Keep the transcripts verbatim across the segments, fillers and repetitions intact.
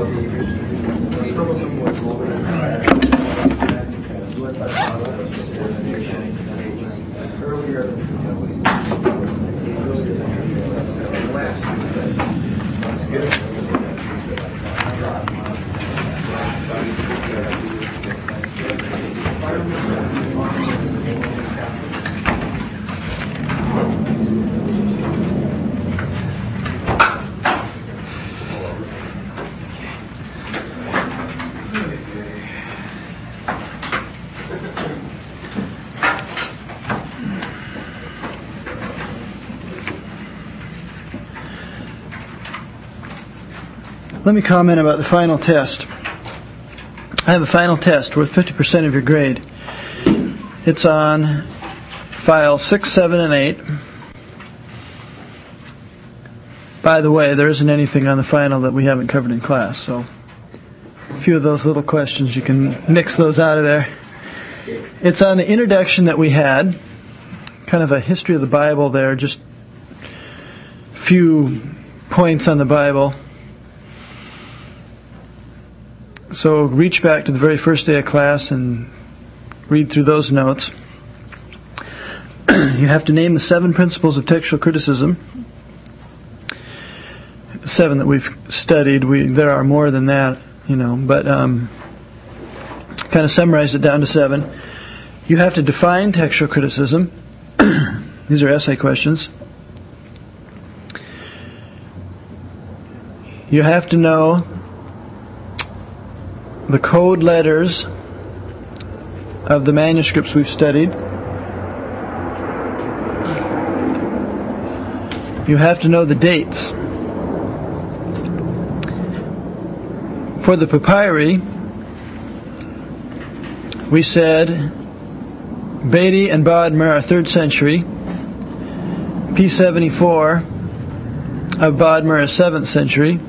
some of them was over earlier. That's good. Let me comment about the final test. I have a final test worth fifty percent of your grade. It's on file six, seven, and eight. By the way, there isn't anything on the final that we haven't covered in class, so a few of those little questions, you can nix those out of there. It's on the introduction that we had, kind of a history of the Bible there, just a few points on the Bible. So reach back to the very first day of class and read through those notes. You have to name the seven principles of textual criticism. The seven that we've studied. We there are more than that, you know, but um, kind of summarized it down to seven. You have to define textual criticism. These are essay questions. You have to know the code letters of the manuscripts we've studied. You have to know the dates. For the papyri, we said Beatty and Bodmer are third century. P seventy-four of Bodmer is seventh century.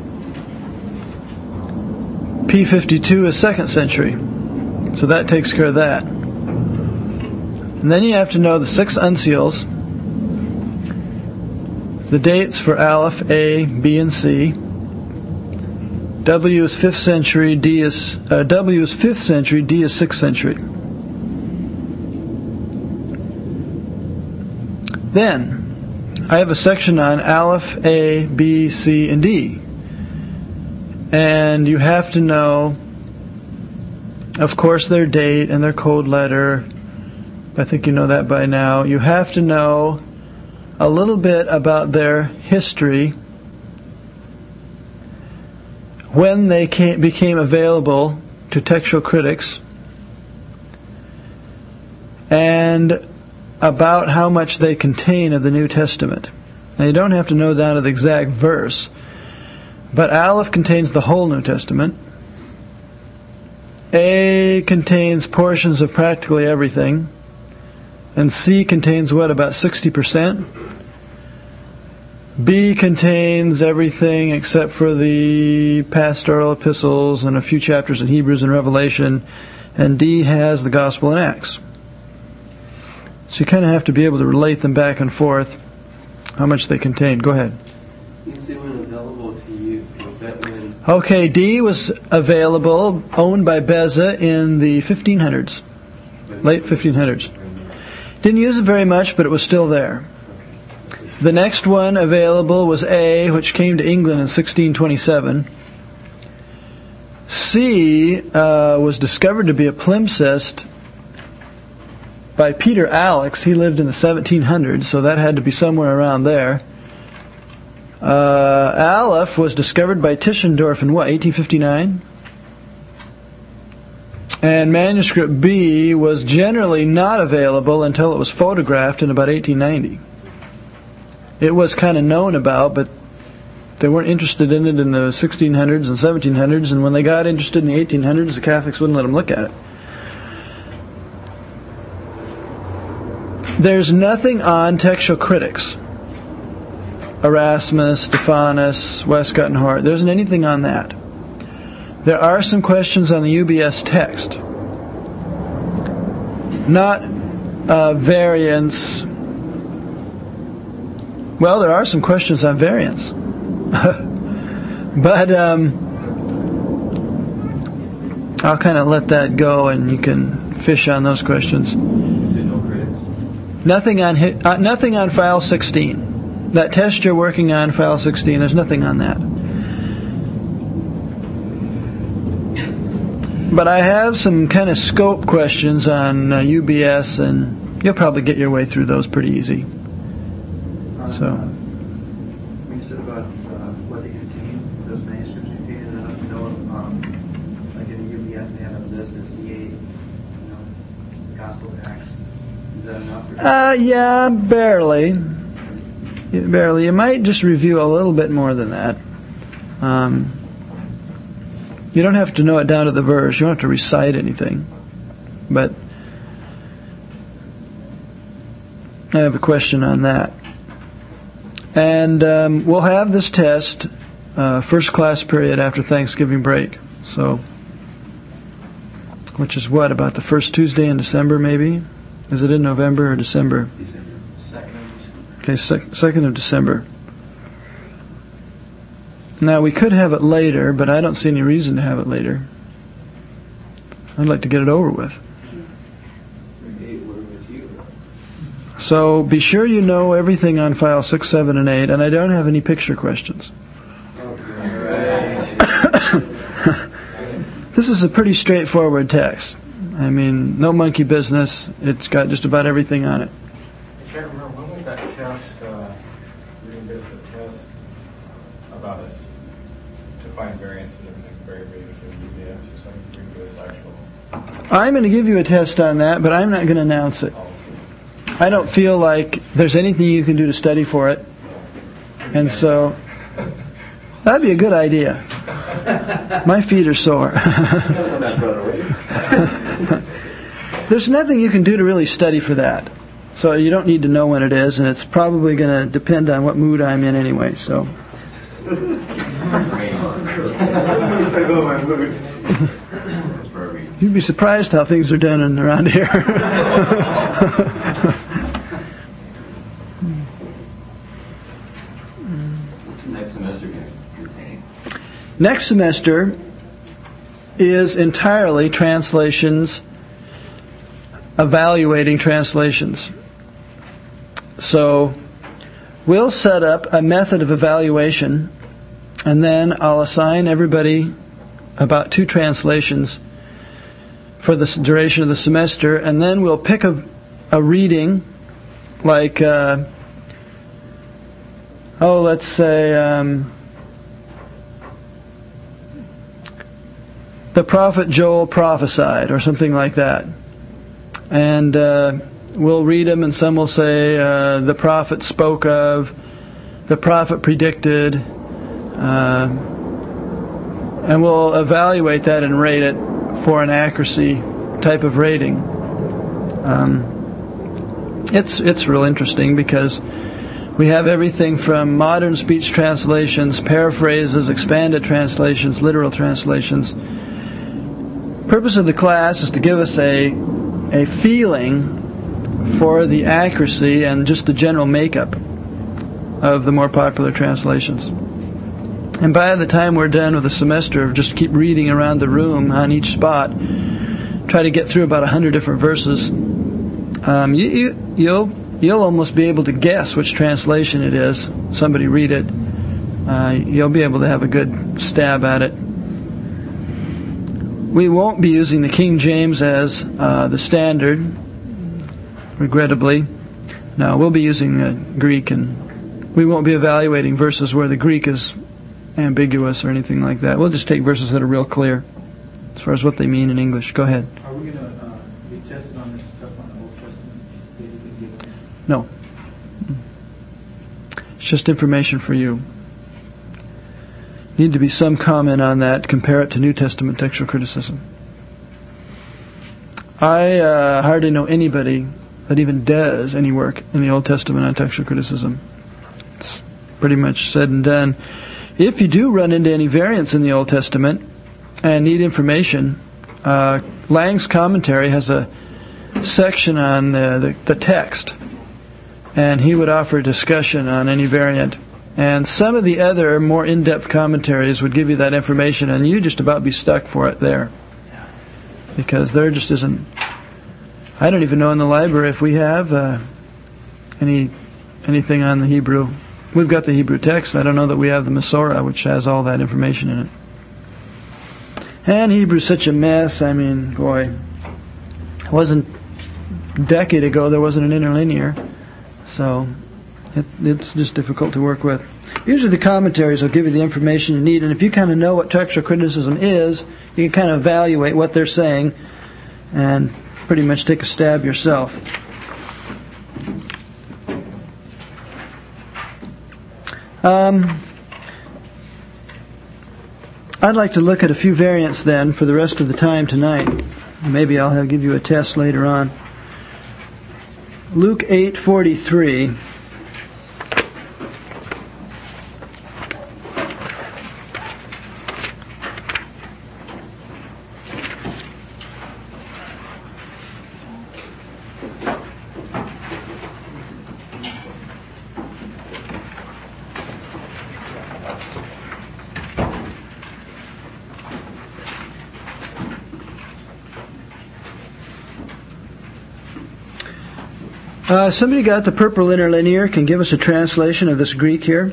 P fifty-two is second century. So that takes care of that. And then you have to know the six uncials, the dates for Aleph, A, B, and C. W is fifth century, D is uh, W is fifth century, D is sixth century. Then I have a section on Aleph, A, B, C, and D. And you have to know, of course, their date and their code letter. I think you know that by now. You have to know a little bit about their history, when they came, became available to textual critics, and about how much they contain of the New Testament. Now, you don't have to know down to the exact verse, but Aleph contains the whole New Testament. A contains portions of practically everything. And C contains what, about sixty percent? B contains everything except for the pastoral epistles and a few chapters in Hebrews and Revelation. And D has the Gospel and Acts. So you kind of have to be able to relate them back and forth, how much they contain. Go ahead. You say when available to use, was that when... Okay, D was available, owned by Beza in the fifteen hundreds, late fifteen hundreds. Didn't use it very much, but it was still there. The next one available was A, which came to England in sixteen twenty-seven. C uh, was discovered to be a palimpsest by Peter Alex. He lived in the seventeen hundreds, so that had to be somewhere around there. Uh, Aleph was discovered by Tischendorf in what, eighteen fifty-nine? And manuscript B was generally not available until it was photographed in about eighteen ninety. It was kind of known about, but they weren't interested in it in the sixteen hundreds and seventeen hundreds, and when they got interested in the eighteen hundreds, the Catholics wouldn't let them look at it. There's nothing on textual critics. Erasmus, Stephanus, Westcott and Hort. There isn't anything on that. There are some questions on the U B S text. Not uh, variants. Well, there are some questions on variants. But um, I'll kind of let that go, and you can fish on those questions. Is it no critics? Nothing on hi- uh, nothing on file sixteen. That test you're working on, file sixteen, there's nothing on that. But I have some kind of scope questions on uh, U B S, and you'll probably get your way through those pretty easy. So. When you said about uh, what they contain, those manuscripts contain, and I don't know if, um, like in the U B S, they have a list of C eight, you know, Gospel of Acts. Is that enough? Uh, yeah, barely. Yeah, barely. You might just review a little bit more than that. Um, you don't have to know it down to the verse. You don't have to recite anything. But I have a question on that. And um, we'll have this test uh, first class period after Thanksgiving break. So, which is what, about the first Tuesday in December, maybe? Is it in November or December? December. Second of December. Okay, sec- second of December. Now, we could have it later, but I don't see any reason to have it later. I'd like to get it over with. So be sure you know everything on file six, seven, and eight, and I don't have any picture questions. This is a pretty straightforward text. I mean, no monkey business. It's got just about everything on it. I can't remember, when was that test, uh, revisit the test about us to find variance and everything, variables in U B S or something, bring to this actual... I'm going to give you a test on that, but I'm not going to announce it. I don't feel like there's anything you can do to study for it. And so, that'd be a good idea. My feet are sore. There's nothing you can do to really study for that. So you don't need to know when it is, and it's probably going to depend on what mood I'm in anyway. So. You'd be surprised how things are done in, around here. What's the next semester going to contain? Next semester is entirely translations, evaluating translations. So we'll set up a method of evaluation, and then I'll assign everybody about two translations for the duration of the semester, and then we'll pick a, a reading like, uh, oh, let's say, um, the prophet Joel prophesied, or something like that. And uh, we'll read them, and some will say, uh, the prophet spoke of, the prophet predicted, uh, and we'll evaluate that and rate it for an accuracy type of rating. Um, it's it's real interesting because we have everything from modern speech translations, paraphrases, expanded translations, literal translations. Purpose of the class is to give us a a feeling for the accuracy and just the general makeup of the more popular translations. And by the time we're done with the semester, just keep reading around the room on each spot. Try to get through about a hundred different verses. Um, you, you, you'll you'll almost be able to guess which translation it is. Somebody read it. Uh, you'll be able to have a good stab at it. We won't be using the King James as uh, the standard, regrettably. No, we'll be using the Greek, and we won't be evaluating verses where the Greek is ambiguous or anything like that. We'll just take verses that are real clear as far as what they mean in English. Go ahead. Are we going to uh, be tested on this stuff on the Old Testament? No. It's just information for you. Need to be some comment on that. Compare it to New Testament textual criticism. I uh, hardly know anybody that even does any work in the Old Testament on textual criticism. It's pretty much said and done. If you do run into any variants in the Old Testament and need information, uh, Lang's commentary has a section on the, the, the text, and he would offer a discussion on any variant. And some of the other more in-depth commentaries would give you that information, and you just about be stuck for it there. because there just isn't. I don't even know in the library if we have uh, any anything on the Hebrew. We've got the Hebrew text. I don't know that we have the Masorah, which has all that information in it. And Hebrew's such a mess. I mean, boy, it wasn't a decade ago there wasn't an interlinear, so it, it's just difficult to work with. Usually the commentaries will give you the information you need, and if you kind of know what textual criticism is, you can kind of evaluate what they're saying and pretty much take a stab yourself. Um, I'd like to look at a few variants then for the rest of the time tonight. Maybe I'll have, give you a test later on. Luke eight forty-three. Uh, somebody got the purple interlinear, can give us a translation of this Greek here?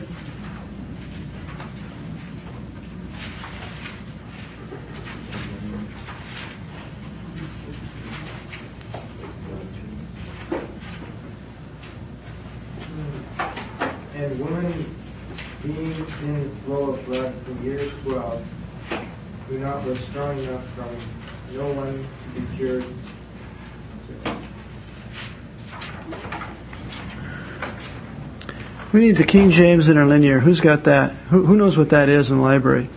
And women being in flow of blood from years twelve, who not was strong enough from no one to be cured. We need the King James interlinear. Who's got that? Who, who knows what that is in the library?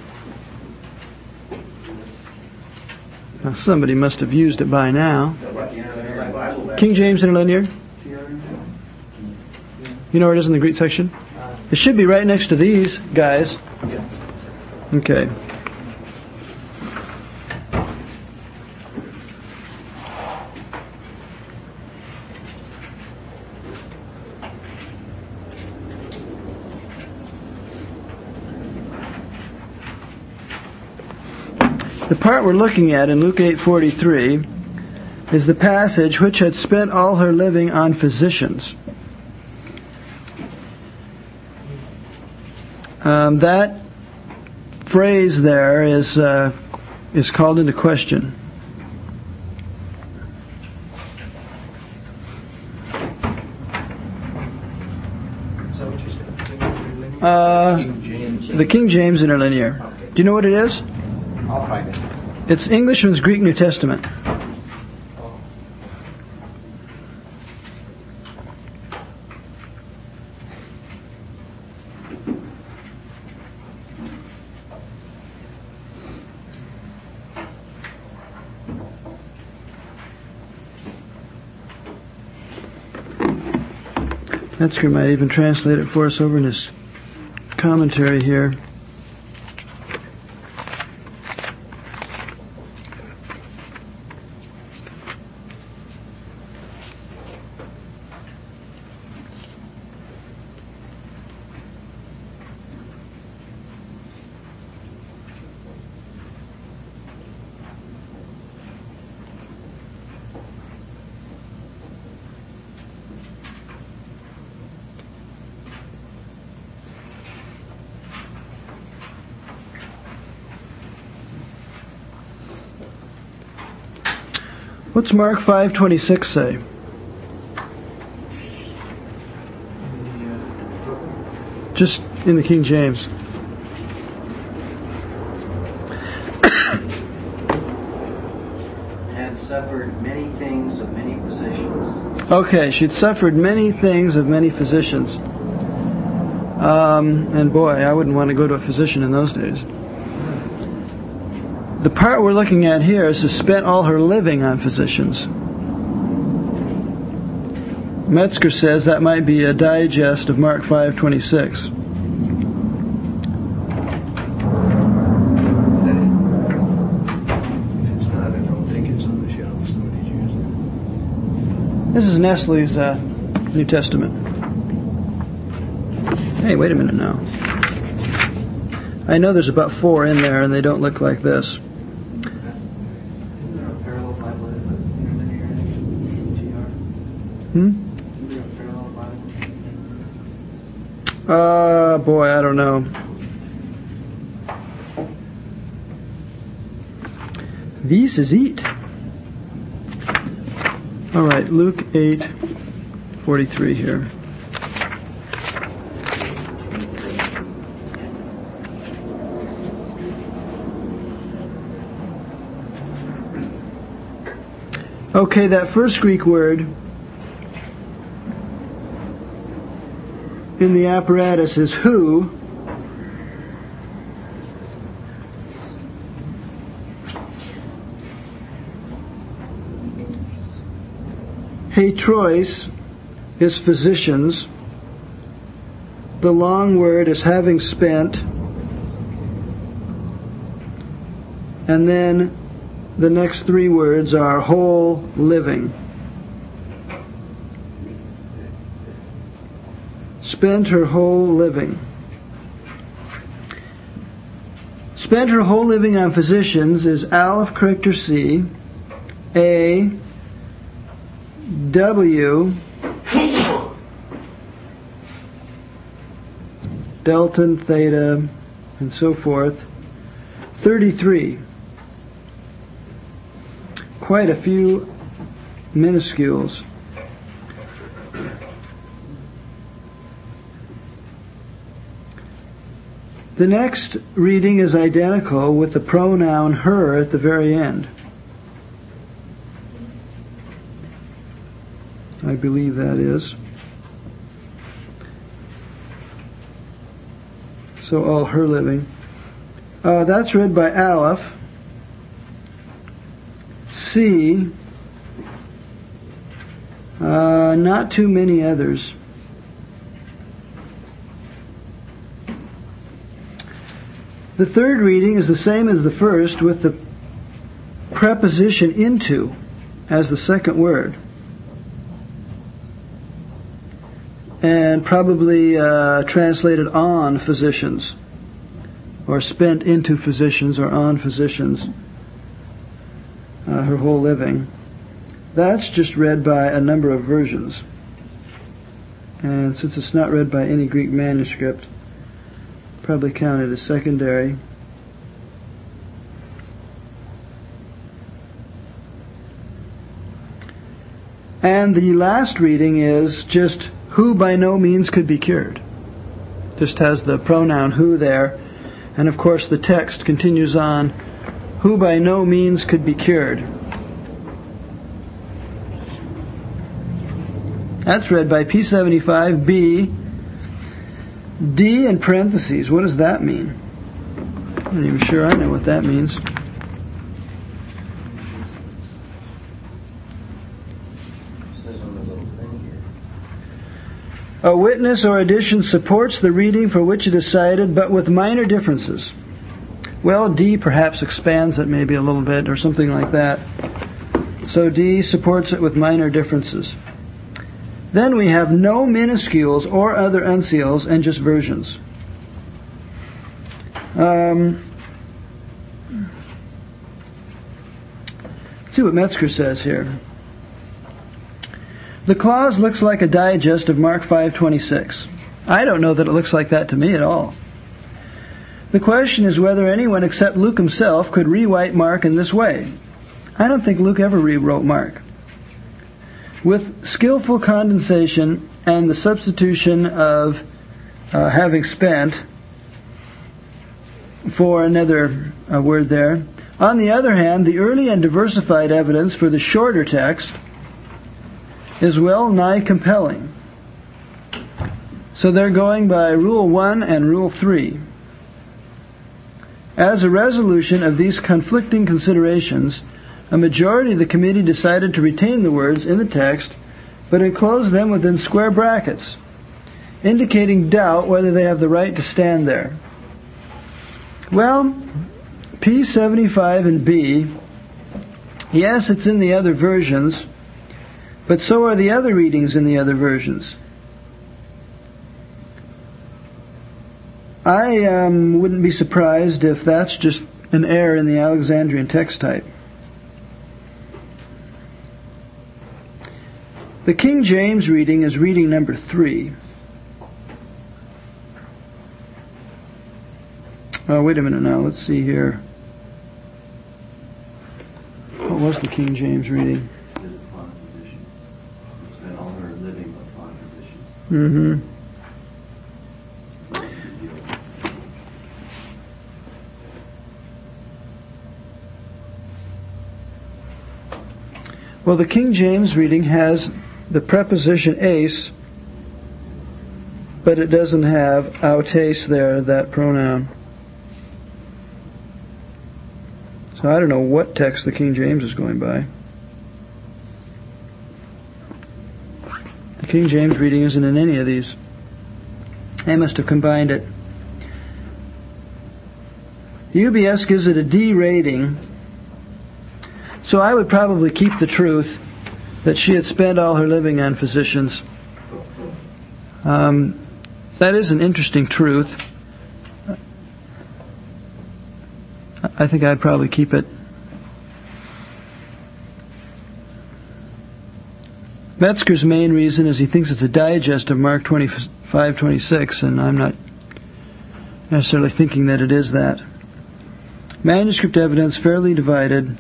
Now, somebody must have used it by now. King James interlinear? You know where it is in the Greek section? It should be right next to these guys. Okay. The part we're looking at in Luke eight forty-three is the passage which had spent all her living on physicians. Um, that phrase there is uh, is called into question. Uh, the King James interlinear. Do you know what it is? I'll find it. It's Englishman's Greek New Testament. Metzger might even translate it for us over in his commentary here. What's Mark five twenty-six say? Just in the King James. Had suffered many things of many physicians. Okay, she'd suffered many things of many physicians. Um, and boy, I wouldn't want to go to a physician in those days. The part we're looking at here is to spent all her living on physicians. Metzger says that might be a digest of Mark five twenty-six. This is Nestle's uh, New Testament. Hey, wait a minute now. I know there's about four in there, and they don't look like this. Hmm? Uh, boy, I don't know. This is it. All right, Luke eight forty-three here. Okay, that first Greek word in the apparatus is who. Hetrois is physicians. The long word is having spent. And then the next three words are whole living. Spent her whole living. Spent her whole living on physicians is Aleph corrector C, A, W, delta, theta, and so forth. thirty-three. Quite a few minuscules. The next reading is identical with the pronoun her at the very end. I believe that is. So all her living. Uh, that's read by Aleph. C. Uh, not too many others. The third reading is the same as the first, with the preposition into as the second word. And probably uh, translated on physicians, or spent into physicians, or on physicians, uh, her whole living. That's just read by a number of versions. And since it's not read by any Greek manuscript, probably counted as secondary. And the last reading is just who by no means could be cured. Just has the pronoun who there. And of course the text continues on, who by no means could be cured. That's read by P seventy-five B, D in parentheses. What does that mean? I'm not even sure I know what that means. A witness or addition supports the reading for which it is cited, but with minor differences. Well, D perhaps expands it maybe a little bit, or something like that. So D supports it with minor differences. Then we have no minuscules or other uncials, and just versions. Um, let's see what Metzger says here. The clause looks like a digest of Mark five twenty-six. I don't know that it looks like that to me at all. The question is whether anyone except Luke himself could rewrite Mark in this way. I don't think Luke ever rewrote Mark. With skillful condensation and the substitution of uh, having spent for another uh, word there. On the other hand, the early and diversified evidence for the shorter text is well nigh compelling. So they're going by Rule one and Rule three. As a resolution of these conflicting considerations, a majority of the committee decided to retain the words in the text, but enclose them within square brackets, indicating doubt whether they have the right to stand there. Well, P seventy-five and B, yes, it's in the other versions, but so are the other readings in the other versions. I um, wouldn't be surprised if that's just an error in the Alexandrian text type. The King James reading is reading number three. Oh, wait a minute now. Let's see here. What was the King James reading? Is upon position. Spent all her living upon position. Mm-hmm. Well, the King James reading has the preposition ace, but it doesn't have autes there, that pronoun. So I don't know what text the King James is going by. The King James reading isn't in any of these. They must have combined it. U B S gives it a D rating. So I would probably keep the truth that she had spent all her living on physicians. Um, that is an interesting truth. I think I'd probably keep it. Metzger's main reason is he thinks it's a digest of Mark twenty-five twenty-six, and I'm not necessarily thinking that it is that. Manuscript evidence fairly divided.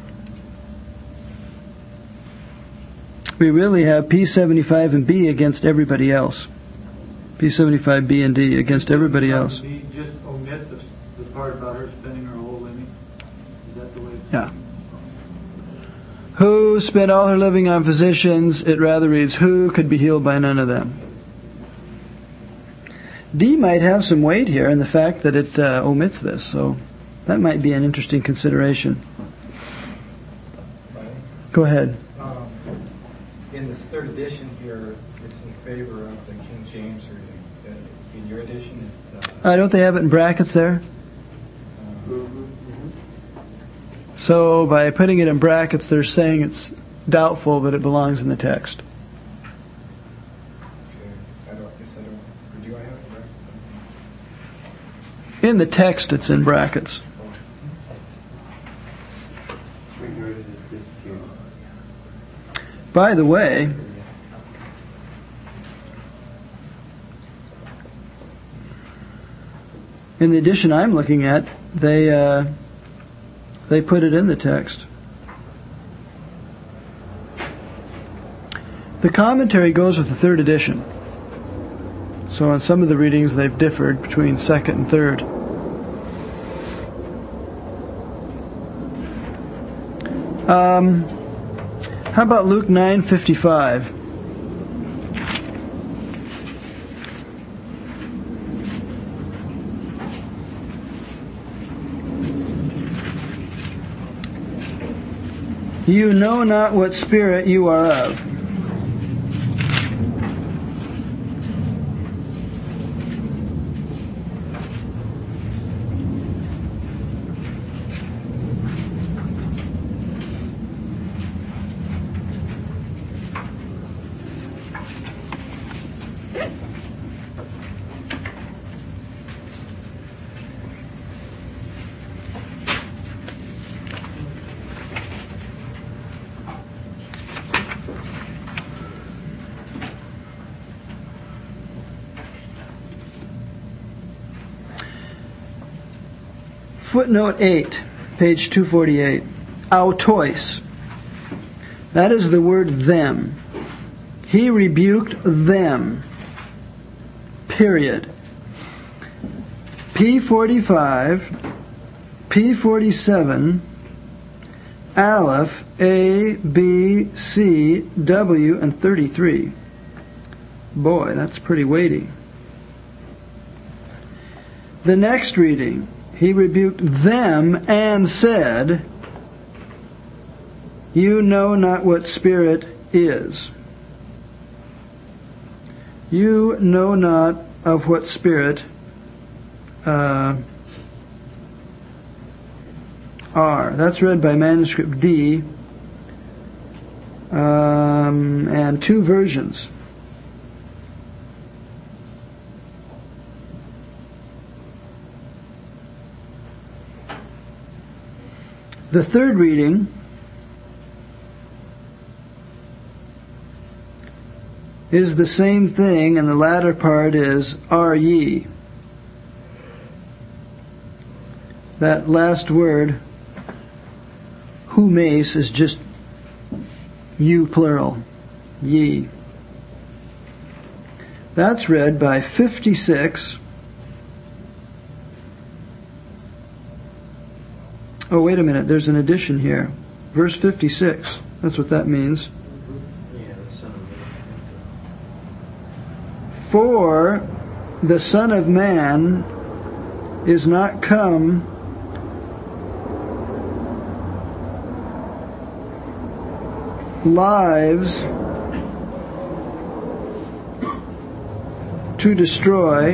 We really have P seventy-five and B against everybody else. P seventy-five B and D against everybody else. We just omit the, the part about her spending her whole living. Is that the way it's Yeah. Who spent all her living on physicians? It rather reads, who could be healed by none of them? D might have some weight here in the fact that it uh, omits this, so that might be an interesting consideration. Go ahead. Um, in this third edition here, it's in favor of the King James reading. Uh, in your edition, it's... Uh, Uh, don't they have it in brackets there? uh, So by putting it in brackets, they're saying it's doubtful that it belongs in the text. okay. I don't, guess I don't... Or do I have it right? In the text, it's in brackets. Regarded as disputed. By the way, in the edition I'm looking at, they uh, they put it in the text. The commentary goes with the third edition. So on some of the readings, they've differed between second and third. Um, how about Luke nine fifty-five? You know not what spirit you are of. Footnote eight, page two forty-eight. Autois. That is the word them. He rebuked them. Period. P forty-five, P forty-seven, Aleph, A, B, C, W, and thirty-three. Boy, that's pretty weighty. The next reading. He rebuked them and said, you know not what spirit is. You know not of what spirit uh, are. That's read by manuscript D um, and two versions. The third reading is the same thing, and the latter part is are ye. That last word, humes, is just you plural, ye. That's read by fifty-six. Oh, wait a minute, there's an addition here. Verse fifty-six, that's what that means. Yeah, the Son of Man. For the Son of Man is not come lives to destroy,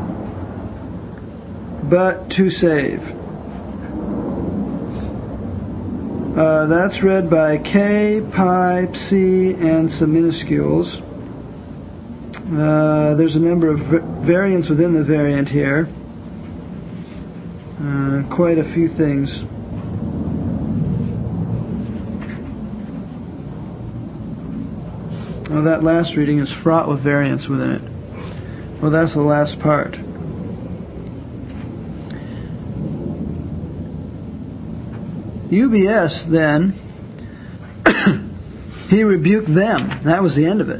but to save. Uh, that's read by K, Pi, Psi, and some minuscules. Uh, there's a number of variants within the variant here. Uh, quite a few things. Oh, that last reading is fraught with variants within it. Well, that's the last part. U B S then, he rebuked them. That was the end of it.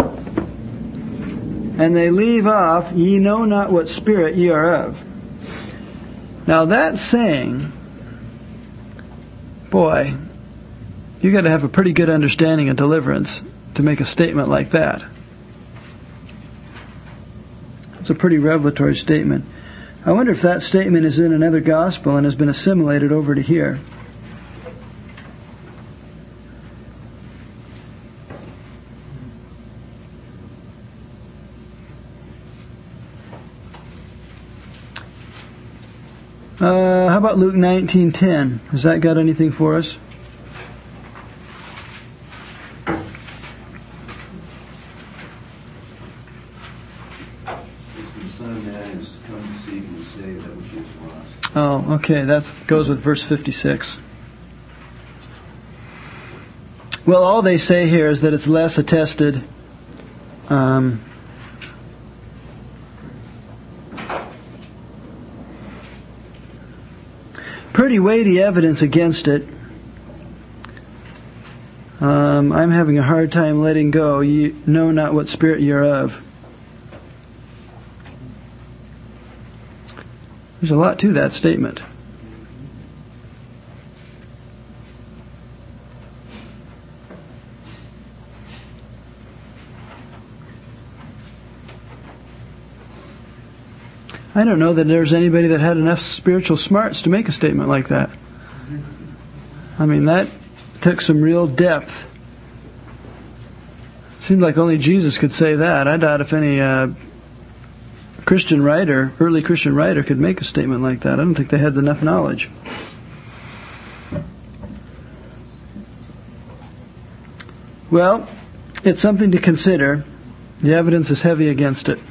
And they leave off, ye know not what spirit ye are of. Now that saying, boy, you got to have a pretty good understanding of deliverance to make a statement like that. It's a pretty revelatory statement. I wonder if that statement is in another gospel and has been assimilated over to here. Uh, how about Luke nineteen ten? Has that got anything for us? The Son of Man is come to seek and to save that which is lost. Oh, okay. That goes with verse fifty-six. Well, all they say here is that it's less attested. Um, pretty weighty evidence against it. Um, I'm having a hard time letting go. You know not what spirit you're of. There's a lot to that statement. I don't know that there's anybody that had enough spiritual smarts to make a statement like that. I mean, that took some real depth. Seemed like only Jesus could say that. I doubt if any uh, Christian writer, early Christian writer, could make a statement like that. I don't think they had enough knowledge. Well, it's something to consider. The evidence is heavy against it.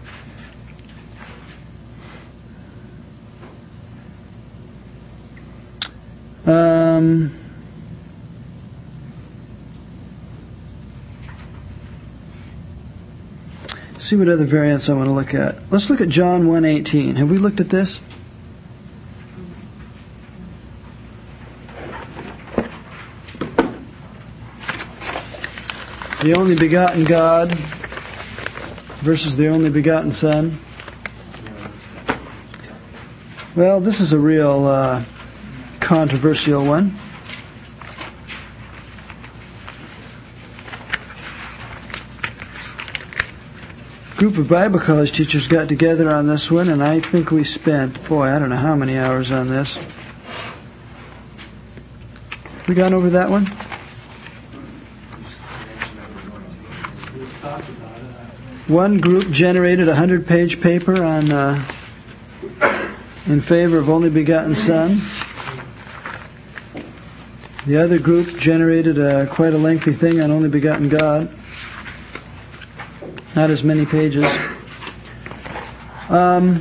Um, see what other variants I want to look at. Let's look at John one eighteen. Have we looked at this? The only begotten God versus the only begotten Son. Well, this is a real uh, controversial one. A group of Bible college teachers got together on this one, and I think we spent, boy, I don't know how many hours on this. We gone over that one? One group generated a hundred-page paper on uh, in favor of only begotten Son. The other group generated a, quite a lengthy thing on only begotten God. Not as many pages. Um,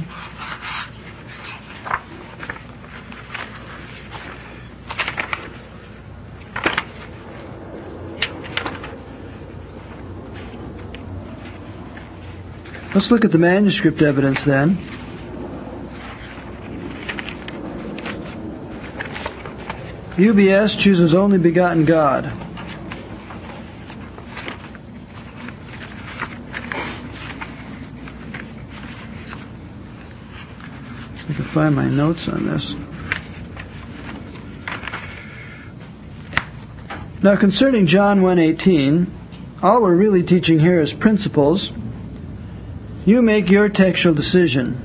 Let's look at the manuscript evidence then. U B S chooses only begotten God. I can find my notes on this. Now concerning John one eighteen, all we're really teaching here is principles. You make your textual decision.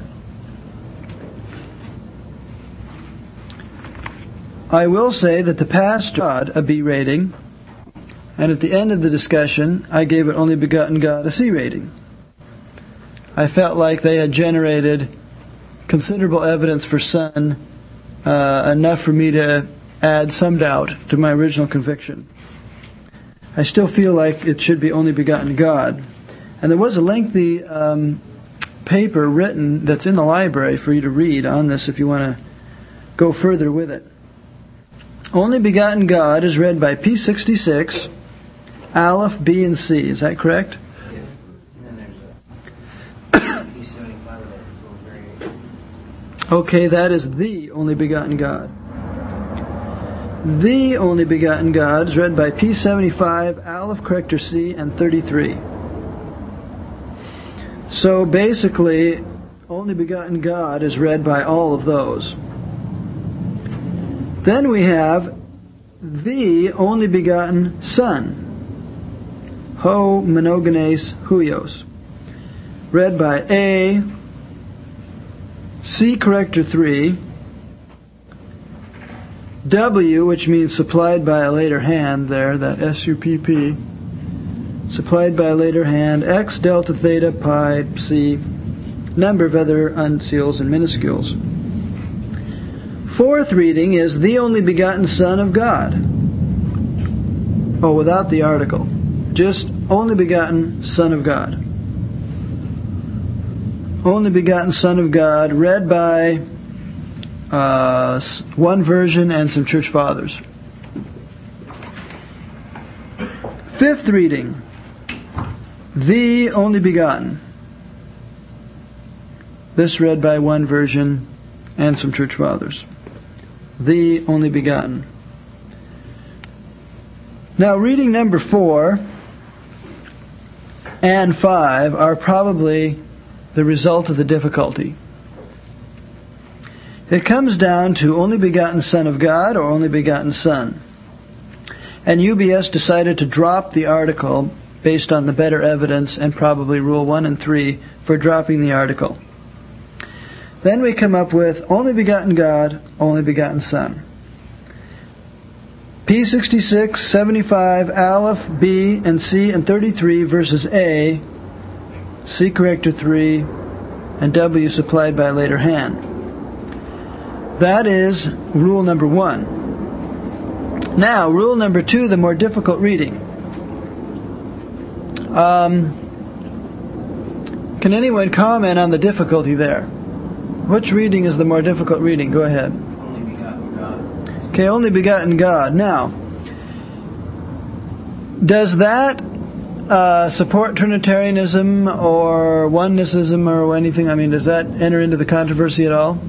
I will say that the pastor got a B rating, and at the end of the discussion, I gave it only begotten God a C rating. I felt like they had generated considerable evidence for Son, uh, enough for me to add some doubt to my original conviction. I still feel like it should be only begotten God. And there was a lengthy um, paper written that's in the library for you to read on this if you want to go further with it. Only begotten God is read by P sixty-six, Aleph, B, and C. Is that correct? Yeah. And then there's a P seventy-five that goes very... Okay, that is the only begotten God. The only begotten God is read by P seventy-five, Aleph, corrector C, and thirty-three. So basically, only begotten God is read by all of those. Then we have the only begotten Son, Ho Monogenes Huios, read by A, C corrector three, W, which means supplied by a later hand there, that S U P P, supplied by a later hand, X delta theta pi C, number of other uncials and minuscules. Fourth reading is the only begotten Son of God. Oh, without the article. Just only begotten Son of God. Only begotten Son of God, read by uh, one version and some church fathers. Fifth reading, the only begotten. This read by one version and some church fathers. The only begotten. Now, reading number four and five are probably the result of the difficulty. It comes down to only begotten Son of God or only begotten Son. And U B S decided to drop the article based on the better evidence and probably Rule one and three for dropping the article. Then we come up with only begotten God, only begotten Son. P sixty-six, seventy-five, Aleph, B, and C, and thirty-three versus A, C corrector three, and W supplied by a later hand. That is rule number one. Now, rule number two, the more difficult reading. Um, can anyone comment on the difficulty there? Which reading is the more difficult reading? Go ahead. Only begotten God. Okay, only begotten God. Now, does that uh, support Trinitarianism or onenessism or anything? I mean, does that enter into the controversy at all?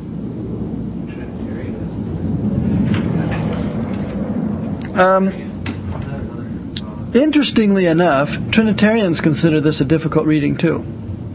Um, interestingly enough, Trinitarians consider this a difficult reading too.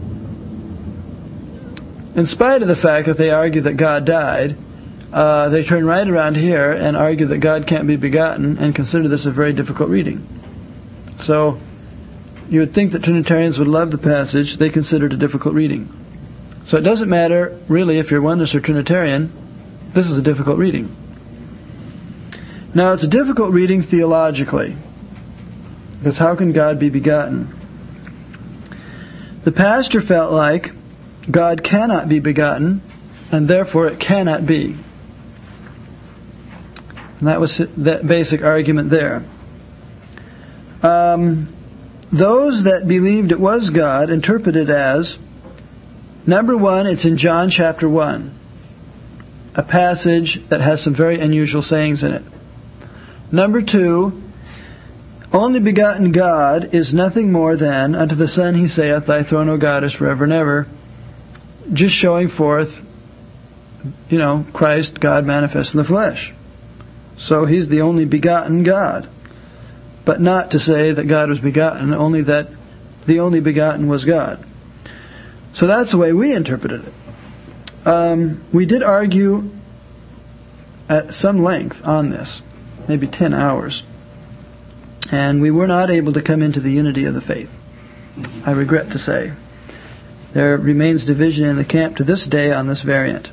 In spite of the fact that they argue that God died, uh, they turn right around here and argue that God can't be begotten and consider this a very difficult reading. So, you would think that Trinitarians would love the passage. They consider it a difficult reading. So it doesn't matter, really, if you're oneness or Trinitarian, this is a difficult reading. Now, it's a difficult reading theologically, because how can God be begotten? The pastor felt like God cannot be begotten, and therefore it cannot be. And that was that basic argument there. Um, those that believed it was God interpreted as, number one, it's in John chapter one, a passage that has some very unusual sayings in it. Number two, only begotten God is nothing more than, unto the Son he saith, Thy throne, O God, is forever and ever. Just showing forth, you know, Christ, God manifest in the flesh. So He's the only begotten God. But not to say that God was begotten, only that the only begotten was God. So that's the way we interpreted it. Um, we did argue at some length on this, maybe ten hours. And we were not able to come into the unity of the faith, I regret to say. There remains division in the camp to this day on this variant.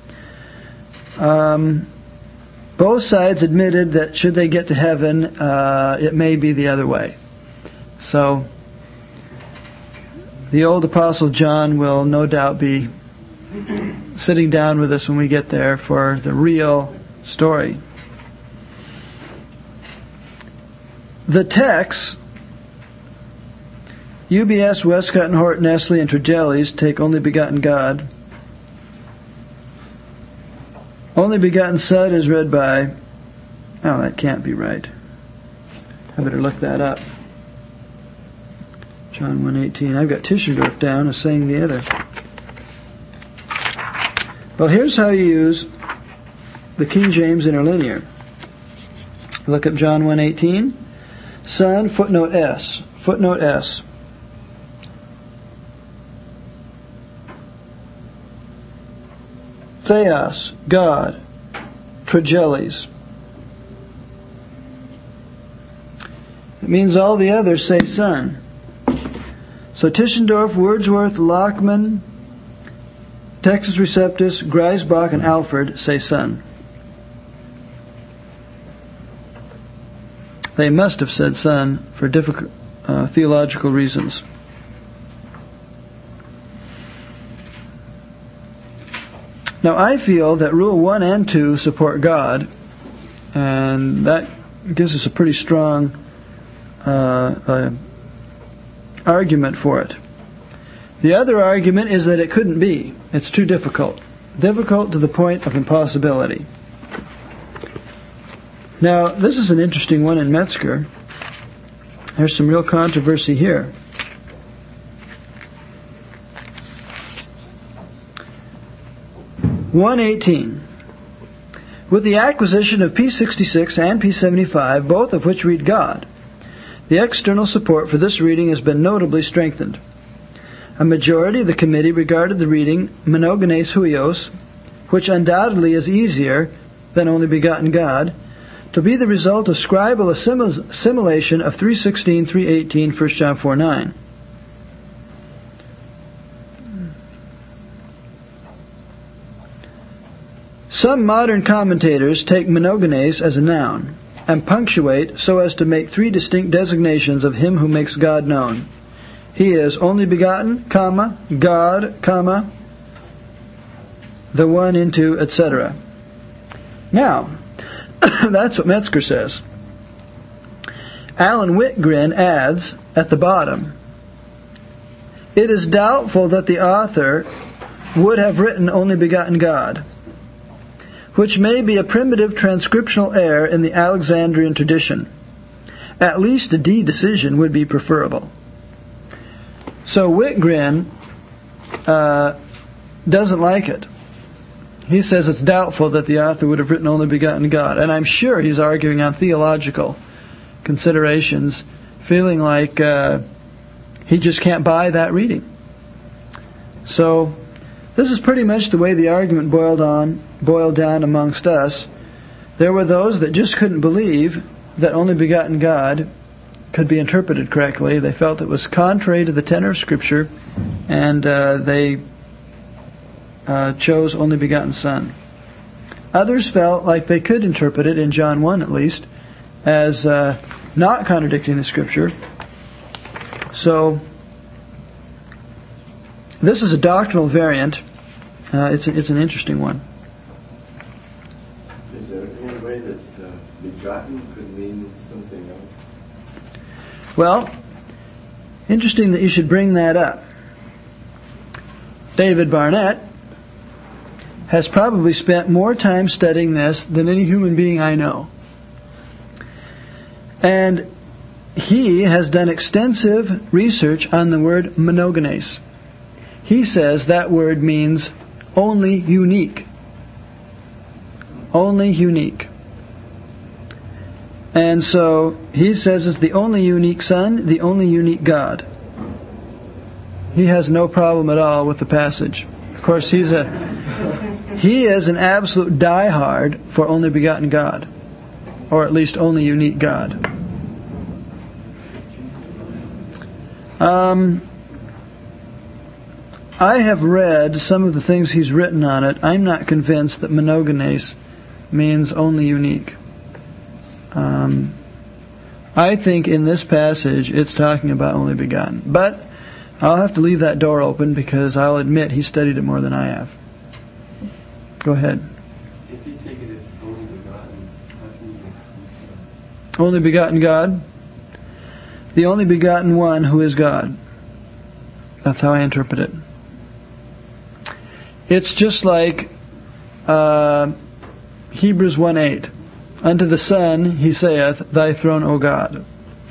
Um, both sides admitted that should they get to heaven, uh, it may be the other way. So, the old Apostle John will no doubt be sitting down with us when we get there for the real story. The texts, U B S, Westcott and Hort, Nestle, and Tregelles take only begotten God. Only begotten Son is read by... Oh, that can't be right. I better look that up. John one eighteen. I've got Tischendorf down as saying the other. Well, here's how you use the King James Interlinear. Look up John one eighteen. Son, footnote S. Footnote S. Theos, God. Tregelles. It means all the others say Son. So Tischendorf, Wordsworth, Lockman, Textus Receptus, Griesbach, and Alford say Son. They must have said Son for difficult, uh, theological reasons. Now I feel that Rule one and two support God, and that gives us a pretty strong uh, uh, argument for it. The other argument is that it couldn't be. It's too difficult. Difficult to the point of impossibility. Now, this is an interesting one in Metzger. There's some real controversy here. one eighteen. With the acquisition of P sixty-six and P seventy-five, both of which read God, the external support for this reading has been notably strengthened. A majority of the committee regarded the reading Monogenes Huios, which undoubtedly is easier than only begotten God, to be the result of scribal assimilation of three sixteen, three eighteen, First John four nine. Some modern commentators take monogenes as a noun and punctuate so as to make three distinct designations of him who makes God known. He is only begotten, comma, God, comma, the one into, et cetera. Now, that's what Metzger says. Alan Whitgren adds at the bottom, it is doubtful that the author would have written only begotten God, which may be a primitive transcriptional error in the Alexandrian tradition. At least a D decision would be preferable. So Whitgren uh, doesn't like it. He says it's doubtful that the author would have written only begotten God. And I'm sure he's arguing on theological considerations, feeling like uh, he just can't buy that reading. So this is pretty much the way the argument boiled on, boiled down amongst us. There were those that just couldn't believe that only begotten God could be interpreted correctly. They felt it was contrary to the tenor of Scripture, and uh, they uh, chose only begotten Son. Others felt like they could interpret it, in John one at least, as uh, not contradicting the Scripture. So this is a doctrinal variant. Uh, it's, a, it's an interesting one. Is there any way that uh, begotten could mean something else? Well, interesting that you should bring that up. David Barnett has probably spent more time studying this than any human being I know. And he has done extensive research on the word monogenes. He says that word means only unique. Only unique. And so he says it's the only unique Son, the only unique God. He has no problem at all with the passage. Of course, he's a he is an absolute diehard for only begotten God, or at least only unique God. Um, I have read some of the things he's written on it. I'm not convinced that monogenes means only unique. Um, I think in this passage it's talking about only begotten. But I'll have to leave that door open because I'll admit he studied it more than I have. Go ahead. If you take it as only begotten, how can you make sense of it? Only begotten God. The only begotten one who is God. That's how I interpret it. It's just like uh, Hebrews one eight. Unto the Son he saith, Thy throne, O God.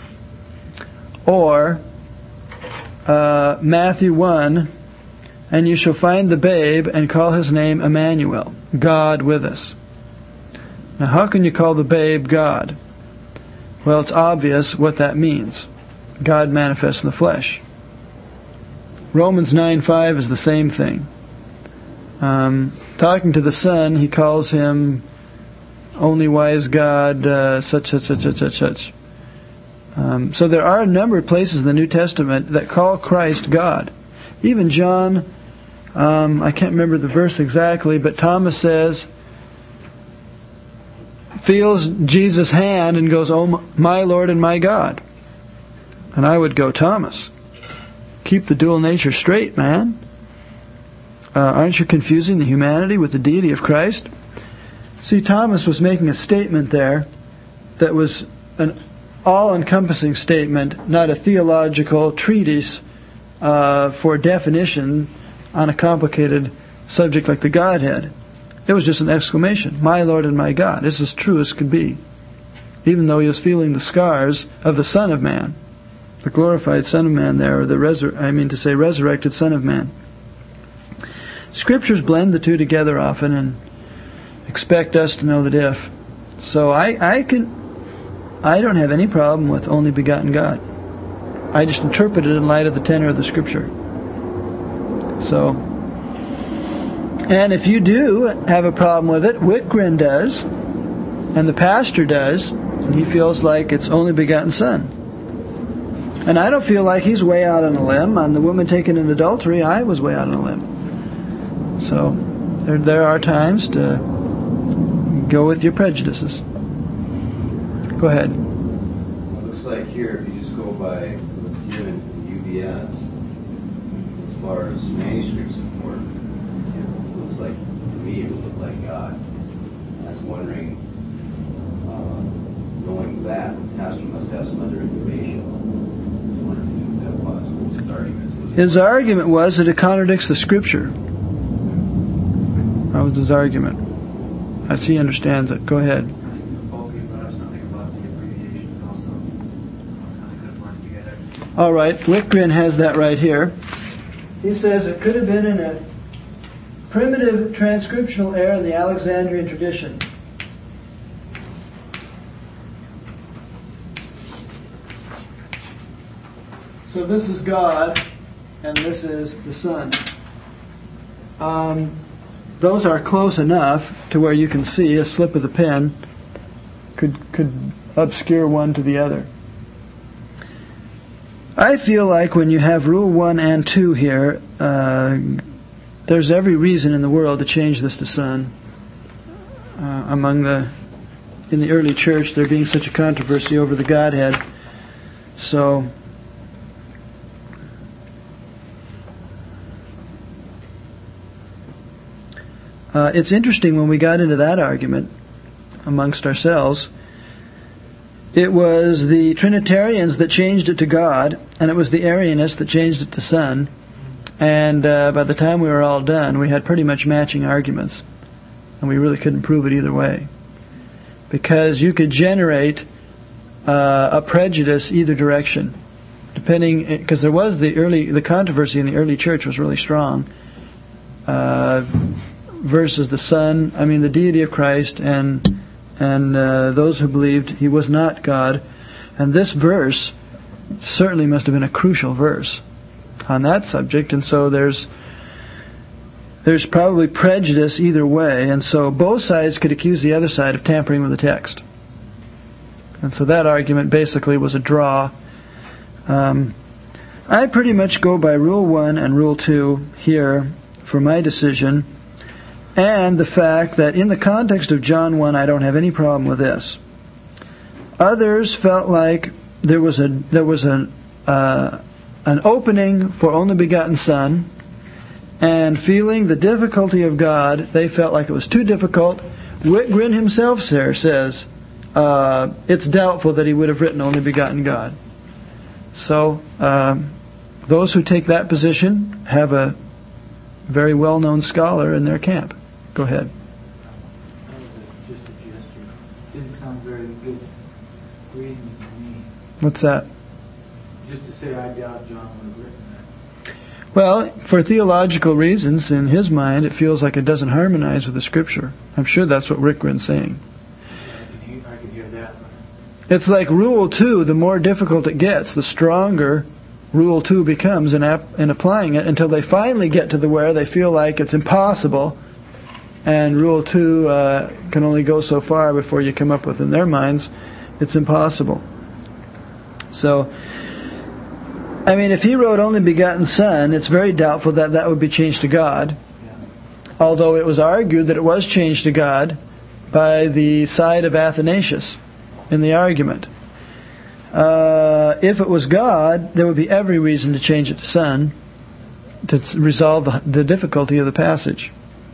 Or uh, Matthew one, And you shall find the babe and call his name Emmanuel, God with us. Now how can you call the babe God? Well, it's obvious what that means. God manifest in the flesh. Romans nine five is the same thing. Um, talking to the Son, he calls him only wise God, uh, such, such, such, such, such, such. Um, so there are a number of places in the New Testament that call Christ God. Even John, um, I can't remember the verse exactly, but Thomas says, feels Jesus' hand and goes, Oh, my Lord and my God. And I would go, Thomas, keep the dual nature straight, man. Uh, aren't you confusing the humanity with the deity of Christ? See, Thomas was making a statement there that was an all-encompassing statement, not a theological treatise uh, for definition on a complicated subject like the Godhead. It was just an exclamation, my Lord and my God. It's as true as could be. Even though he was feeling the scars of the Son of Man, the glorified Son of Man there, or the resur- I mean to say resurrected Son of Man. Scriptures blend the two together often and expect us to know the diff. So I, I can, I don't have any problem with only begotten God. I just interpret it in light of the tenor of the Scripture. So, and if you do have a problem with it, Whitgren does, and the pastor does, and he feels like it's only begotten Son. And I don't feel like he's way out on a limb. On the woman taken in adultery, I was way out on a limb. So, there, there are times to go with your prejudices. Go ahead. It looks like here, if you just go by what's given in U B S, as far as manuscript support, it looks like, to me, it would look like God. I was wondering, uh, knowing that, the pastor must have some other information. I was wondering who that was. What his argument? His argument was that it contradicts the Scripture. That was his argument. As he understands it. Go ahead. All right, Whitgren has that right here. He says it could have been in a primitive transcriptional error in the Alexandrian tradition. So this is God, and this is the Son. Um, those are close enough to where you can see a slip of the pen could could obscure one to the other. I feel like when you have rule one and two here, uh, there's every reason in the world to change this to Son. Uh, among the in the early church, there being such a controversy over the Godhead, so. Uh, it's interesting when we got into that argument amongst ourselves. It was the Trinitarians that changed it to God, and it was the Arianists that changed it to Son. And uh, by the time we were all done, we had pretty much matching arguments, and we really couldn't prove it either way. Because you could generate uh, a prejudice either direction, depending, because there was the early, the controversy in the early church was really strong, uh, versus the Son, I mean the deity of Christ, and and uh, those who believed He was not God. And this verse certainly must have been a crucial verse on that subject, and so there's there's probably prejudice either way, and so both sides could accuse the other side of tampering with the text. And so that argument basically was a draw. Um, I pretty much go by Rule one and Rule two here for my decision, and the fact that in the context of John one, I don't have any problem with this. Others felt like there was a there was an uh, an opening for only begotten Son, and feeling the difficulty of God, they felt like it was too difficult. Whitgren himself there says uh, it's doubtful that he would have written only begotten God. So um, those who take that position have a very well-known scholar in their camp. Go ahead. That was a, just a gesture. Didn't sound very good reading to me. What's that? Just to say I doubt John would have written that. Well, for theological reasons, in his mind, it feels like it doesn't harmonize with the Scripture. I'm sure that's what Rickren's saying. I can hear, I can hear that. It's like Rule two, the more difficult it gets, the stronger Rule two becomes in, ap- in applying it, until they finally get to the where they feel like it's impossible, and Rule two uh, can only go so far before you come up with, in their minds, it's impossible. So, I mean, if he wrote only begotten Son, it's very doubtful that that would be changed to God. Although it was argued that it was changed to God by the side of Athanasius in the argument. Uh, if it was God, there would be every reason to change it to Son to resolve the, the difficulty of the passage.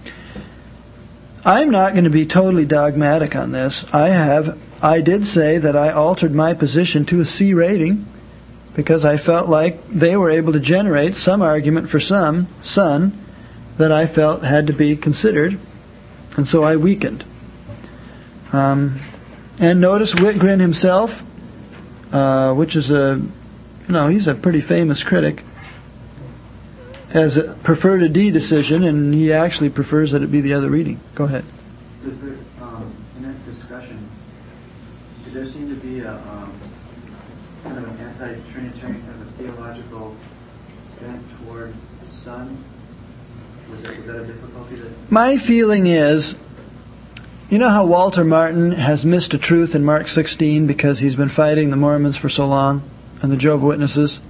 I'm not going to be totally dogmatic on this. I have, I did say that I altered my position to a C rating because I felt like they were able to generate some argument for some Son that I felt had to be considered, and so I weakened. Um, and notice Whitgren himself, uh, which is a, you know, he's a pretty famous critic, has preferred a D decision, and he actually prefers that it be the other reading. Go ahead. Does there, um, in that discussion, did there seem to be a um, kind of an anti-Trinitarian, kind of a theological bent toward the Son? Was that, was that a difficulty? That My feeling is, you know how Walter Martin has missed a truth in Mark sixteen because he's been fighting the Mormons for so long and the Jehovah's Witnesses?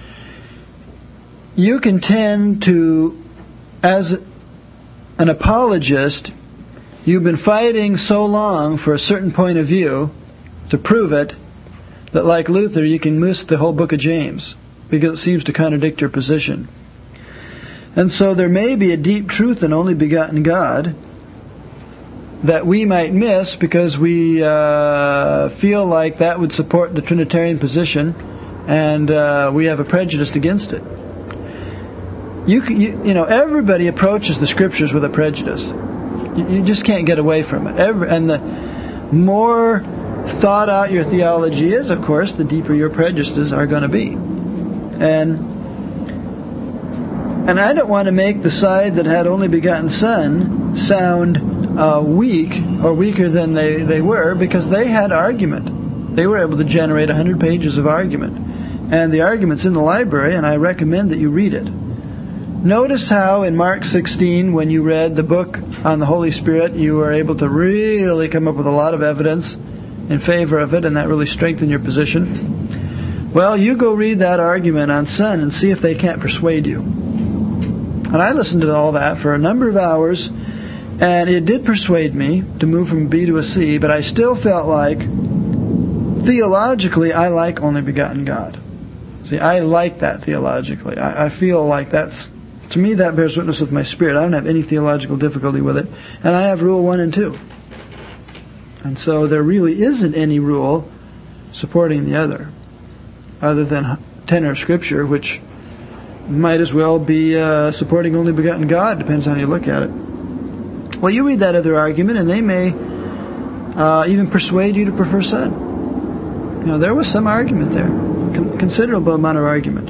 You can tend to, as an apologist, you've been fighting so long for a certain point of view to prove it that, like Luther, you can miss the whole book of James because it seems to contradict your position. And so there may be a deep truth in only begotten God that we might miss because we uh, feel like that would support the Trinitarian position, and uh, we have a prejudice against it. You, you you know, everybody approaches the Scriptures with a prejudice. You, you just can't get away from it. Every, and the more thought out your theology is, of course, the deeper your prejudices are going to be. And and I don't want to make the side that had only begotten Son sound uh, weak or weaker than they, they were, because they had argument. They were able to generate one hundred pages of argument. And the argument's in the library, and I recommend that you read it. Notice how in Mark sixteen, when you read the book on the Holy Spirit, you were able to really come up with a lot of evidence in favor of it, and that really strengthened your position. Well, you go read that argument on Son and see if they can't persuade you. And I listened to all that for a number of hours, and it did persuade me to move from B to a C, but I still felt like, theologically, I like only begotten God. See, I like that theologically. I, I feel like that's, to me, that bears witness with my spirit. I don't have any theological difficulty with it. And I have rule one and two. And so there really isn't any rule supporting the other, other than tenor of Scripture, which might as well be uh, supporting only begotten God. Depends on how you look at it. Well, you read that other argument, and they may uh, even persuade you to prefer Son. You know, there was some argument there, Con- considerable amount of argument.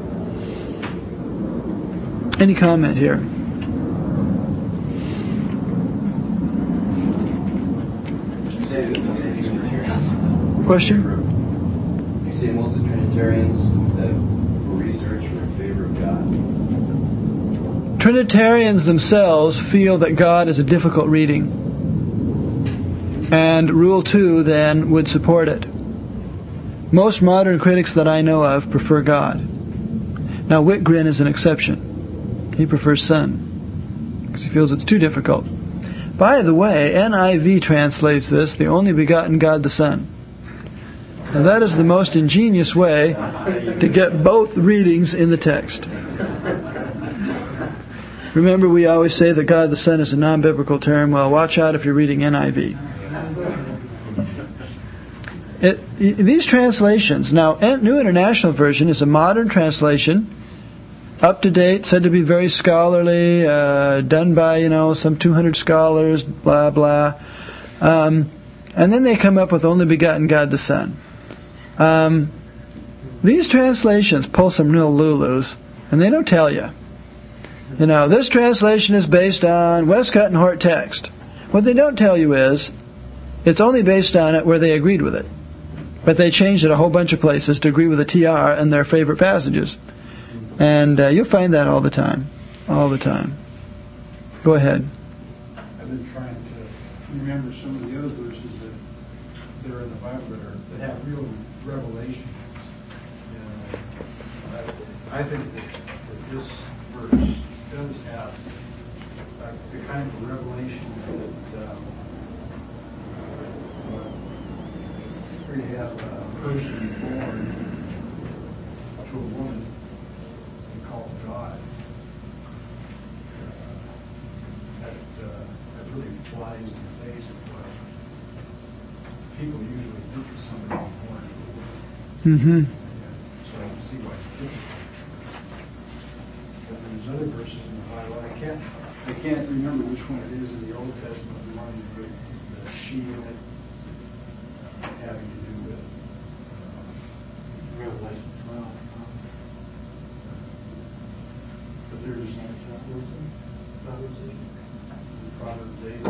Any comment here? Question? You say most of the Trinitarians that were researched were in favor of God. Trinitarians themselves feel that God is a difficult reading. And Rule two then would support it. Most modern critics that I know of prefer God. Now Whitgren is an exception. He prefers Son, because he feels it's too difficult. By the way, N I V translates this, the only begotten God the Son. Now that is the most ingenious way to get both readings in the text. Remember, we always say that God the Son is a non-biblical term. Well, watch out if you're reading N I V. It, these translations, now New International Version is a modern translation, up to date, said to be very scholarly, uh, done by, you know, some two hundred scholars, blah, blah. Um, and then they come up with only begotten God the Son. Um, these translations pull some real lulus, and they don't tell you. You know, this translation is based on Westcott and Hort text. What they don't tell you is, it's only based on it where they agreed with it. But they changed it a whole bunch of places to agree with the T R and their favorite passages. And uh, you'll find that all the time. All the time. Go ahead. I've been trying to remember some of the other verses that, that are in the Bible that, are, that have real revelations. You know, I, I think that, that this verse does have uh, the kind of revelation that um, we have a person born to a woman and called God. Uh, that, uh, that really flies in the face of what people usually think of somebody born to a woman. Mm-hmm. So I can see why it's difficult. But there's other verses in the Bible. I can't I can't remember which one it is in the Old Testament, the one with the she in it, having to do with uh, Revelation twelve. But there's Proverbs eight.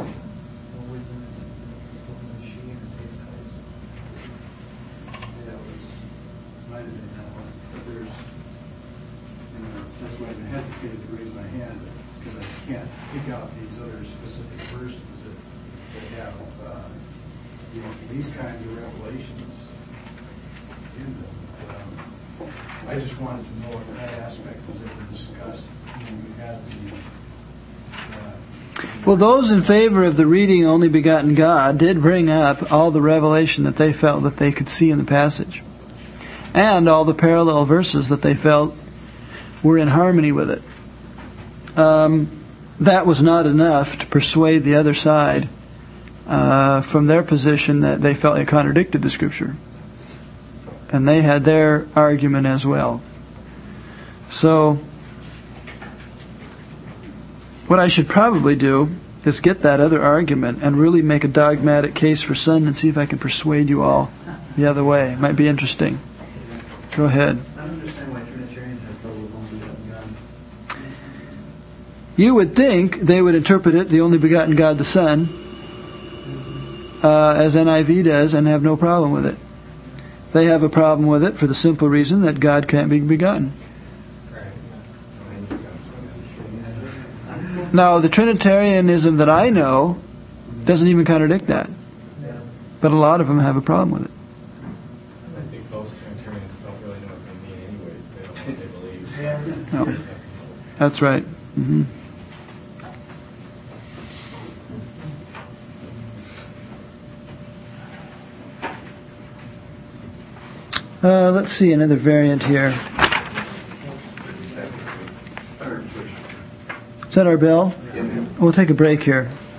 Yeah, it was, might have been that one. But there's, you know, that's why I hesitated to raise my hand, because I can't pick out these other specific verses that, that have, uh, you know, these kinds of revelations in them. Um, I just wanted to know if that aspect was ever discussed when we had the. Uh, Well, those in favor of the reading only begotten God did bring up all the revelation that they felt that they could see in the passage, and all the parallel verses that they felt were in harmony with it. Um, that was not enough to persuade the other side uh, from their position that they felt it contradicted the Scripture. And they had their argument as well. So, what I should probably do is get that other argument and really make a dogmatic case for Son and see if I can persuade you all the other way. It might be interesting. Go ahead. I don't understand why Trinitarians have trouble with only begotten God. You would think they would interpret it, the only begotten God the Son, uh, as N I V does, and have no problem with it. They have a problem with it for the simple reason that God can't be begotten. Now, the Trinitarianism that I know doesn't even contradict that. But a lot of them have a problem with it. I think most Trinitarians don't really know what they mean anyways. They don't know what they believe. So No. That's right. Mm-hmm. Uh, let's see, another variant here. Is that our bell? We'll take a break here.